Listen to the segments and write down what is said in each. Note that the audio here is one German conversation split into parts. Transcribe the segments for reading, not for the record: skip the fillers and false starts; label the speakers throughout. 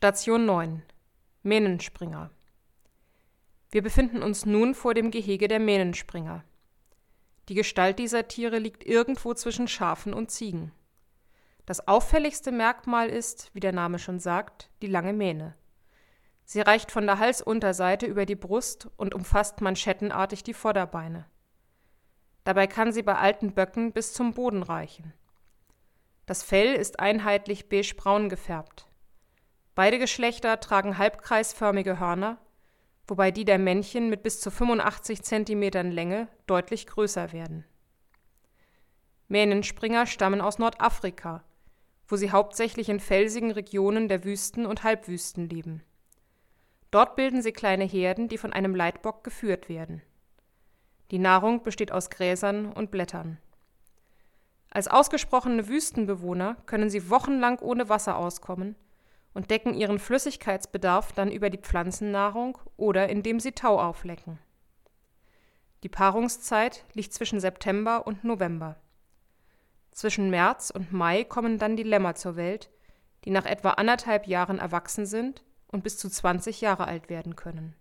Speaker 1: Station 9 – Mähnenspringer. Wir befinden uns nun vor dem Gehege der Mähnenspringer. Die Gestalt dieser Tiere liegt irgendwo zwischen Schafen und Ziegen. Das auffälligste Merkmal ist, wie der Name schon sagt, die lange Mähne. Sie reicht von der Halsunterseite über die Brust und umfasst manschettenartig die Vorderbeine. Dabei kann sie bei alten Böcken bis zum Boden reichen. Das Fell ist einheitlich beigebraun gefärbt. Beide Geschlechter tragen halbkreisförmige Hörner, wobei die der Männchen mit bis zu 85 cm Länge deutlich größer werden. Mähnenspringer stammen aus Nordafrika, wo sie hauptsächlich in felsigen Regionen der Wüsten und Halbwüsten leben. Dort bilden sie kleine Herden, die von einem Leitbock geführt werden. Die Nahrung besteht aus Gräsern und Blättern. Als ausgesprochene Wüstenbewohner können sie wochenlang ohne Wasser auskommen und decken ihren Flüssigkeitsbedarf dann über die Pflanzennahrung oder indem sie Tau auflecken. Die Paarungszeit liegt zwischen September und November. Zwischen März und Mai kommen dann die Lämmer zur Welt, die nach etwa 1,5 Jahren erwachsen sind und bis zu 20 Jahre alt werden können.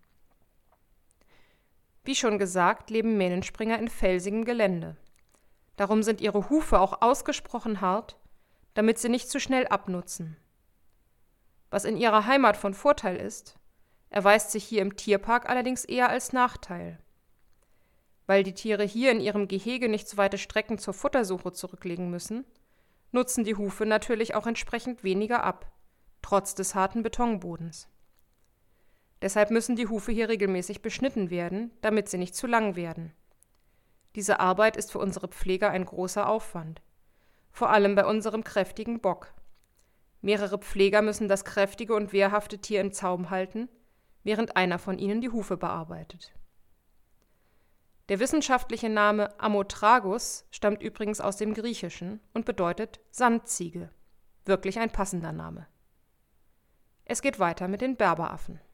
Speaker 1: Wie schon gesagt, leben Mähnenspringer in felsigem Gelände. Darum sind ihre Hufe auch ausgesprochen hart, damit sie nicht zu schnell abnutzen. Was in ihrer Heimat von Vorteil ist, erweist sich hier im Tierpark allerdings eher als Nachteil. Weil die Tiere hier in ihrem Gehege nicht so weite Strecken zur Futtersuche zurücklegen müssen, nutzen die Hufe natürlich auch entsprechend weniger ab, trotz des harten Betonbodens. Deshalb müssen die Hufe hier regelmäßig beschnitten werden, damit sie nicht zu lang werden. Diese Arbeit ist für unsere Pfleger ein großer Aufwand, vor allem bei unserem kräftigen Bock. Mehrere Pfleger müssen das kräftige und wehrhafte Tier im Zaum halten, während einer von ihnen die Hufe bearbeitet. Der wissenschaftliche Name Ammotragus stammt übrigens aus dem Griechischen und bedeutet Sandziege. Wirklich ein passender Name. Es geht weiter mit den Berberaffen.